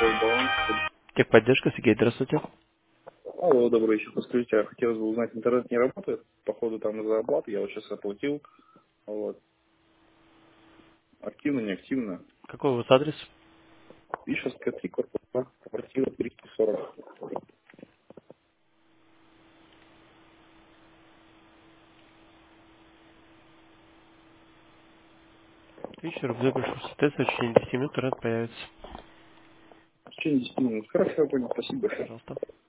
баланс. Техподдержка, Сергей, здравствуйте. Алло, добрый вечер. Подскажите, а хотелось бы узнать, интернет не работает? Походу там из-за оплаты, я вот сейчас оплатил. Вот. Активно, неактивно. Какой у вас адрес? Ишевская 3, корпус 2, квартира 340. Вечер, выпишу тест, в течение 10 минут интернет появится. В течение 10 минут. Хорошо, я понял, спасибо. Пожалуйста.